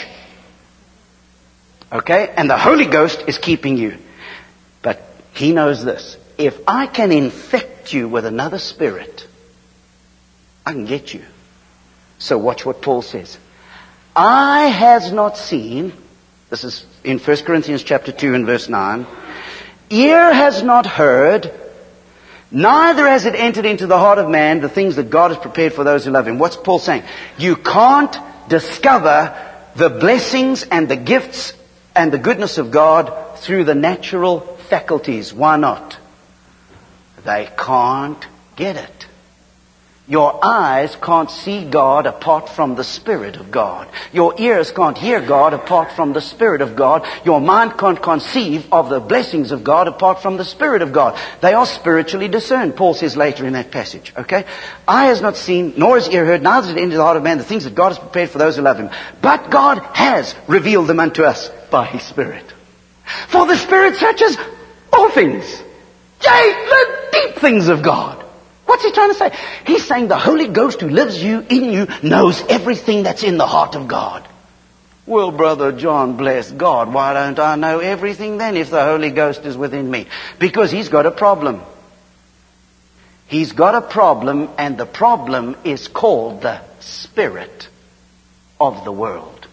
Okay? And the Holy Ghost is keeping you. But he knows this. If I can infect you with another spirit, I can get you. So watch what Paul says. Eye has not seen, this is in First Corinthians chapter two and verse nine, ear has not heard, Neither has it entered into the heart of man the things that God has prepared for those who love Him. What's Paul saying? You can't discover the blessings and the gifts and the goodness of God through the natural faculties. Why not? They can't get it. Your eyes can't see God apart from the Spirit of God. Your ears can't hear God apart from the Spirit of God. Your mind can't conceive of the blessings of God apart from the Spirit of God. They are spiritually discerned, Paul says later in that passage. Okay? Eye has not seen, nor has ear heard, neither has it entered the heart of man the things that God has prepared for those who love Him. But God has revealed them unto us by His Spirit. For the Spirit searches all things. Yea, the deep things of God. What's he trying to say? He's saying the Holy Ghost who lives you in you knows everything that's in the heart of God. Well, Brother John, bless God, why don't I know everything then if the Holy Ghost is within me? Because he's got a problem. He's got a problem, and the problem is called the spirit of the world.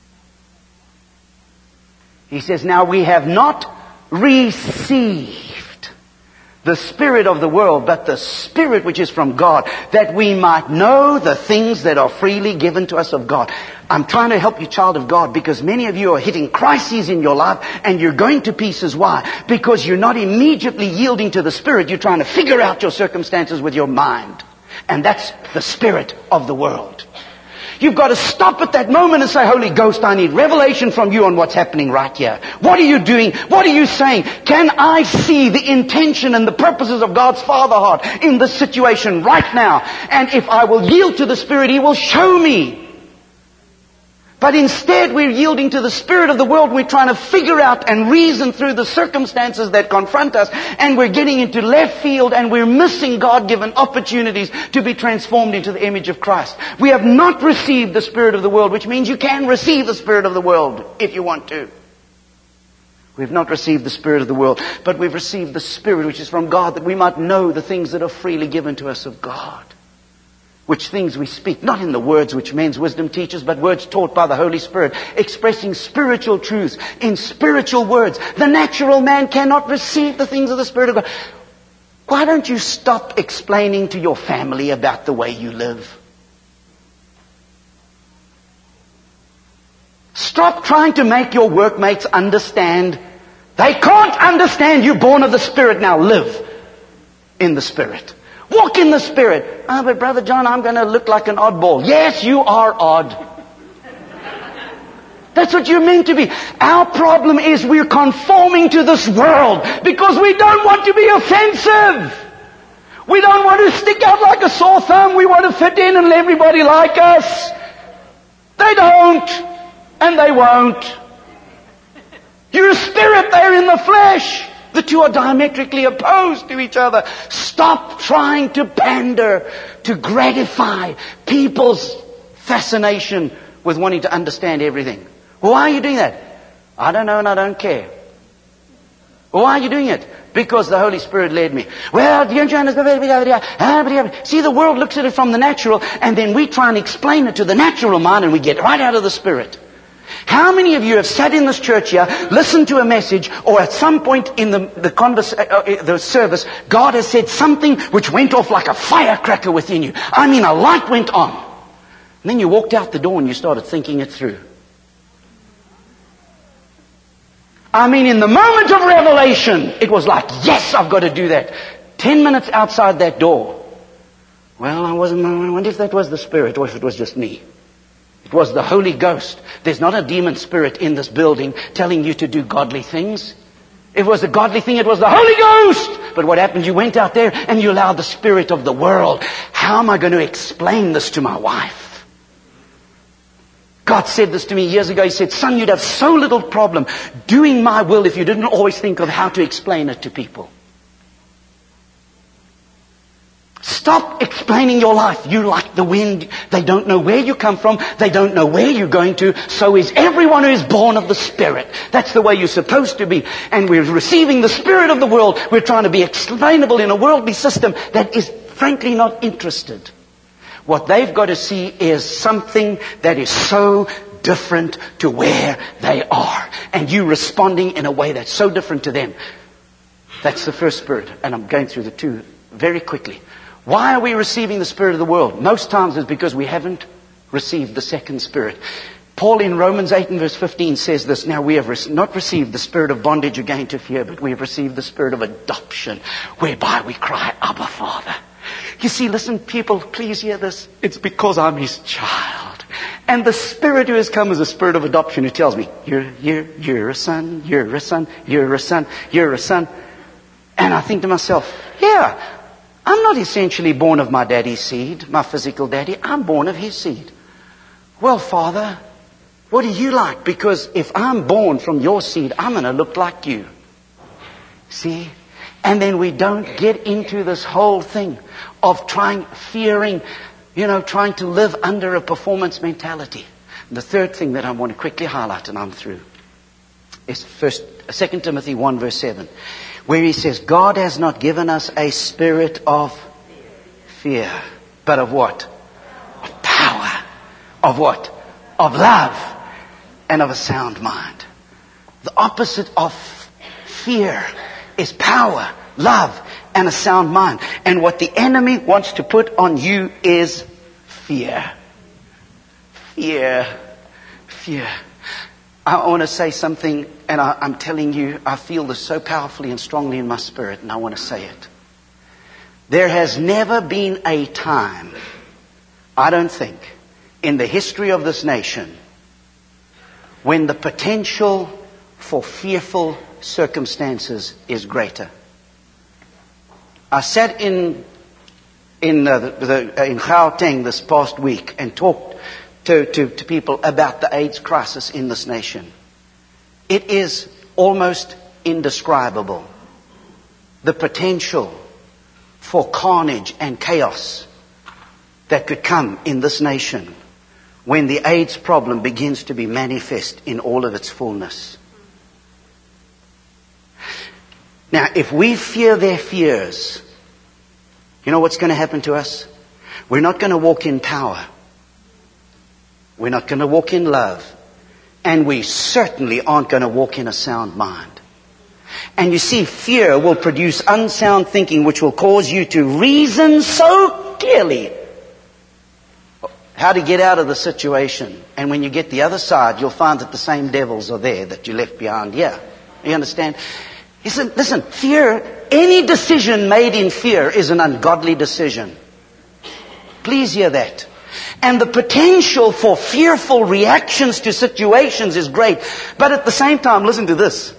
He says, now we have not received the spirit of the world, but the Spirit which is from God, that we might know the things that are freely given to us of God. I'm trying to help you, child of God, because many of you are hitting crises in your life and you're going to pieces. Why? Because you're not immediately yielding to the Spirit. You're trying to figure out your circumstances with your mind. And that's the spirit of the world. You've got to stop at that moment and say, Holy Ghost, I need revelation from you on what's happening right here. What are you doing? What are you saying? Can I see the intention and the purposes of God's Father heart in this situation right now? And if I will yield to the Spirit, He will show me. But instead we're yielding to the spirit of the world. We're trying to figure out and reason through the circumstances that confront us. And we're getting into left field and we're missing God-given opportunities to be transformed into the image of Christ. We have not received the spirit of the world, which means you can receive the spirit of the world if you want to. We've not received the spirit of the world, but we've received the Spirit which is from God, that we might know the things that are freely given to us of God. Which things we speak, not in the words which men's wisdom teaches, but words taught by the Holy Spirit, expressing spiritual truths in spiritual words. The natural man cannot receive the things of the Spirit of God. Why don't you stop explaining to your family about the way you live? Stop trying to make your workmates understand. They can't understand you're born of the Spirit. Now live in the Spirit. Walk in the Spirit. Ah, oh, but Brother John, I'm going to look like an oddball. Yes, you are odd. That's what you're meant to be. Our problem is we're conforming to this world because we don't want to be offensive. We don't want to stick out like a sore thumb. We want to fit in and let everybody like us. They don't. And they won't. You're a spirit, they're in the flesh. The two are diametrically opposed to each other. Stop trying to pander to gratify people's fascination with wanting to understand everything. Why are you doing that? I don't know and I don't care. Why are you doing it? Because the Holy Spirit led me. Well, don't you understand? See, the world looks at it from the natural, and then we try and explain it to the natural mind, and we get right out of the Spirit. How many of you have sat in this church here, listened to a message, or at some point in the the, converse, uh, the service, God has said something which went off like a firecracker within you. I mean, a light went on. And then you walked out the door and you started thinking it through. I mean, in the moment of revelation, it was like, yes, I've got to do that. Ten minutes outside that door. Well, I wasn't, I wonder if that was the Spirit or if it was just me. It was the Holy Ghost. There's not a demon spirit in this building telling you to do godly things. If it was a godly thing, it was the Holy Ghost. But what happened? You went out there and you allowed the spirit of the world. How am I going to explain this to my wife? God said this to me years ago. He said, son, you'd have so little problem doing my will if you didn't always think of how to explain it to people. Stop explaining your life. You're like the wind. They don't know where you come from. They don't know where you're going to. So is everyone who is born of the Spirit. That's the way you're supposed to be. And we're receiving the spirit of the world. We're trying to be explainable in a worldly system that is frankly not interested. What they've got to see is something that is so different to where they are. And you responding in a way that's so different to them. That's the first spirit. And I'm going through the two very quickly. Why are we receiving the spirit of the world? Most times it's because we haven't received the second spirit. Paul in Romans eight and verse fifteen says this, now we have re- not received the spirit of bondage again to fear, but we have received the spirit of adoption, whereby we cry, Abba, Father. You see, listen, people, please hear this. It's because I'm His child. And the Spirit who has come is a spirit of adoption who tells me, you're, you're, you're a son, you're a son, you're a son, you're a son. And I think to myself, yeah, I'm not essentially born of my daddy's seed, my physical daddy. I'm born of his seed. Well, Father, what are you like? Because if I'm born from your seed, I'm going to look like you. See? And then we don't get into this whole thing of trying, fearing, you know, trying to live under a performance mentality. And the third thing that I want to quickly highlight, and I'm through, is first, Second Timothy one verse seven, where he says, God has not given us a spirit of fear, but of what? Of power. Of what? Of love and of a sound mind. The opposite of fear is power, love, and a sound mind. And what the enemy wants to put on you is fear. Fear. Fear. I want to say something, and I, I'm telling you, I feel this so powerfully and strongly in my spirit, and I want to say it. There has never been a time, I don't think, in the history of this nation, when the potential for fearful circumstances is greater. I sat in in uh, the, the, in Gauteng this past week and talked to, to, to people about the AIDS crisis in this nation. It is almost indescribable. The potential for carnage and chaos that could come in this nation when the AIDS problem begins to be manifest in all of its fullness. Now, if we fear their fears, you know what's going to happen to us? We're not going to walk in power. We're not going to walk in love. And we certainly aren't going to walk in a sound mind. And you see, fear will produce unsound thinking, which will cause you to reason so clearly how to get out of the situation. And when you get the other side, you'll find that the same devils are there that you left behind here. You understand? Listen, listen, fear, any decision made in fear is an ungodly decision. Please hear that. And the potential for fearful reactions to situations is great. But at the same time, listen to this.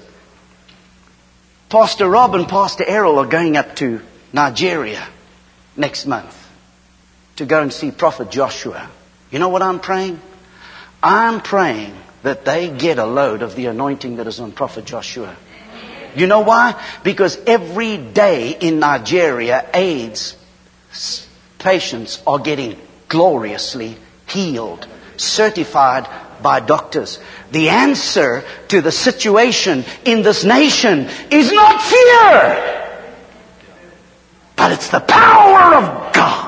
Pastor Rob and Pastor Errol are going up to Nigeria next month to go and see Prophet Joshua. You know what I'm praying? I'm praying that they get a load of the anointing that is on Prophet Joshua. You know why? Because every day in Nigeria, AIDS patients are getting gloriously healed, certified by doctors. The answer to the situation in this nation is not fear, but it's the power of God.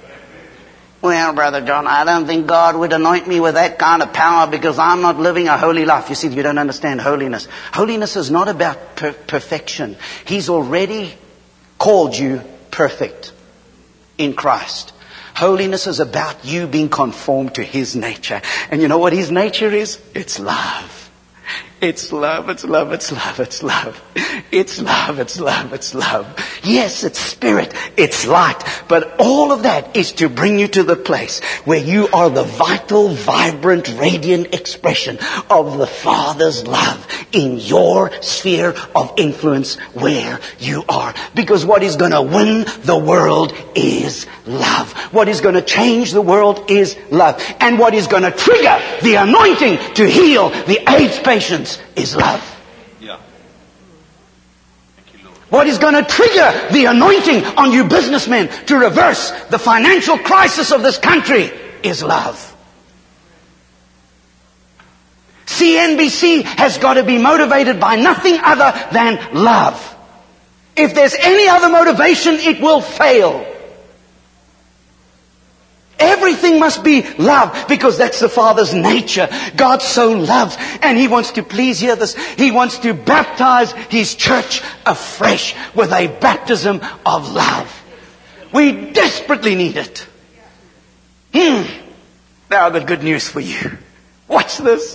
Well, Brother John, I don't think God would anoint me with that kind of power because I'm not living a holy life. You see, you don't understand holiness. Holiness is not about per- perfection. He's already called you perfect in Christ. Holiness is about you being conformed to His nature. And you know what His nature is? It's love. It's love, it's love, it's love, it's love. It's love, it's love, it's love. Yes, it's spirit, it's light. But all of that is to bring you to the place where you are the vital, vibrant, radiant expression of the Father's love in your sphere of influence where you are. Because what is going to win the world is love. What is going to change the world is love. And what is going to trigger the anointing to heal the AIDS patients is love. Yeah. Thank you, Lord. What is going to trigger the anointing on you businessmen to reverse the financial crisis of this country is love. C N B C has got to be motivated by nothing other than love. If there's any other motivation, it will fail. Everything must be love because that's the Father's nature. God so loves and He wants to, please hear this, He wants to baptize His church afresh with a baptism of love. We desperately need it. Hmm. Now I've got good news for you. Watch this.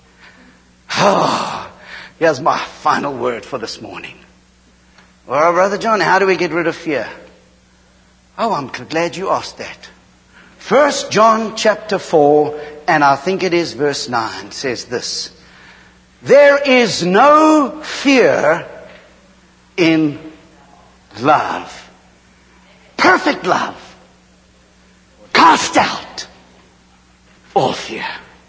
Oh, here's my final word for this morning. Well, Brother John, how do we get rid of fear? Oh, I'm glad you asked that. First John chapter four, and I think it is verse nine, says this. There is no fear in love. Perfect love. Cast out all fear.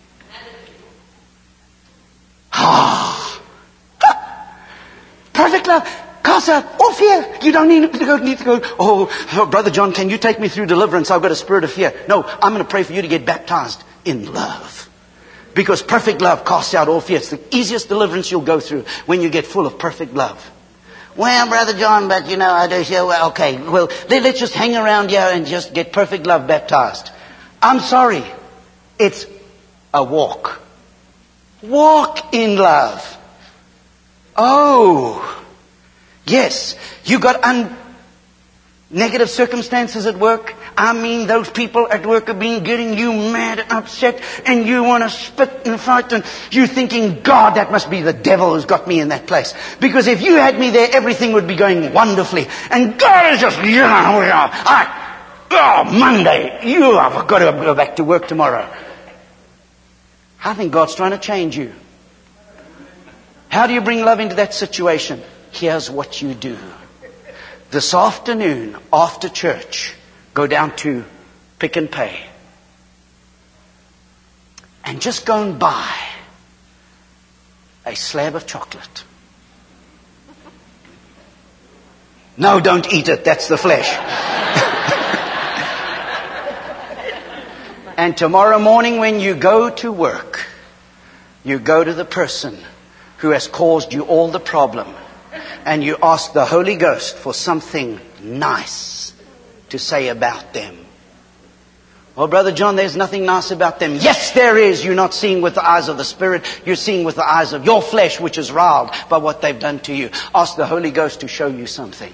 Ah. Perfect love. Cast out all fear. You don't need to go, need to go, oh, oh, Brother John, can you take me through deliverance? I've got a spirit of fear. No, I'm going to pray for you to get baptized in love. Because perfect love casts out all fear. It's the easiest deliverance you'll go through when you get full of perfect love. Well, Brother John, but you know, I do say, well, okay, well, let's just hang around here and just get perfect love baptized. I'm sorry. It's a walk. Walk in love. Oh, yes, you got un- negative circumstances at work. I mean, those people at work have been getting you mad and upset, and you want to spit and fight, and you're thinking, God, that must be the devil who's got me in that place. Because if you had me there, everything would be going wonderfully. And God is just, you know, I, oh, Monday, you have got to go back to work tomorrow. I think God's trying to change you. How do you bring love into that situation? Here's what you do. This afternoon, after church, go down to Pick and Pay. And just go and buy a slab of chocolate. No, don't eat it. That's the flesh. And tomorrow morning when you go to work, you go to the person who has caused you all the problem, and you ask the Holy Ghost for something nice to say about them. Well, Brother John, there's nothing nice about them. Yes, there is. You're not seeing with the eyes of the Spirit. You're seeing with the eyes of your flesh, which is riled by what they've done to you. Ask the Holy Ghost to show you something.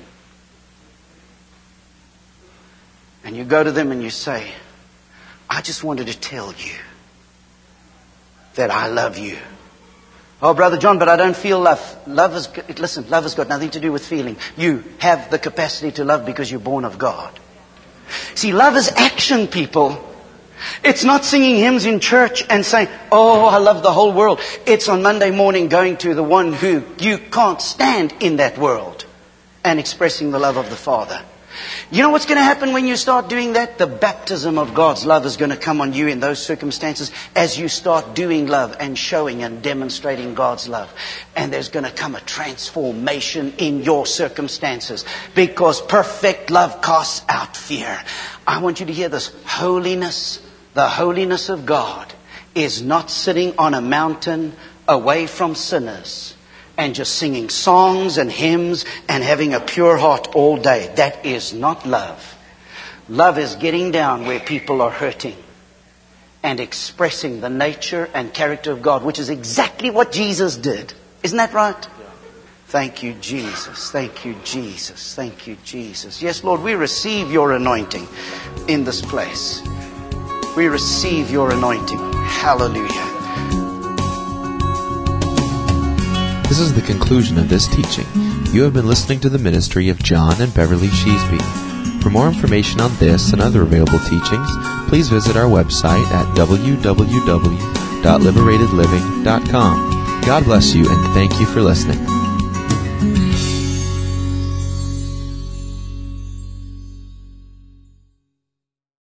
And you go to them and you say, I just wanted to tell you that I love you. Oh, Brother John, but I don't feel love. Love is, listen, love has got nothing to do with feeling. You have the capacity to love because you're born of God. See, love is action, people. It's not singing hymns in church and saying, oh, I love the whole world. It's on Monday morning going to the one who you can't stand in that world and expressing the love of the Father. You know what's going to happen when you start doing that? The baptism of God's love is going to come on you in those circumstances as you start doing love and showing and demonstrating God's love. And there's going to come a transformation in your circumstances because perfect love casts out fear. I want you to hear this. Holiness, the holiness of God, is not sitting on a mountain away from sinners and just singing songs and hymns and having a pure heart all day. That is not love. Love is getting down where people are hurting and expressing the nature and character of God, which is exactly what Jesus did. Isn't that right? Thank you, Jesus. Thank you, Jesus. Thank you, Jesus. Yes, Lord, we receive your anointing in this place. We receive your anointing. Hallelujah. This is the conclusion of this teaching. You have been listening to the ministry of John and Beverly Sheasby. For more information on this and other available teachings, please visit our website at w w w dot liberated living dot com. God bless you and thank you for listening.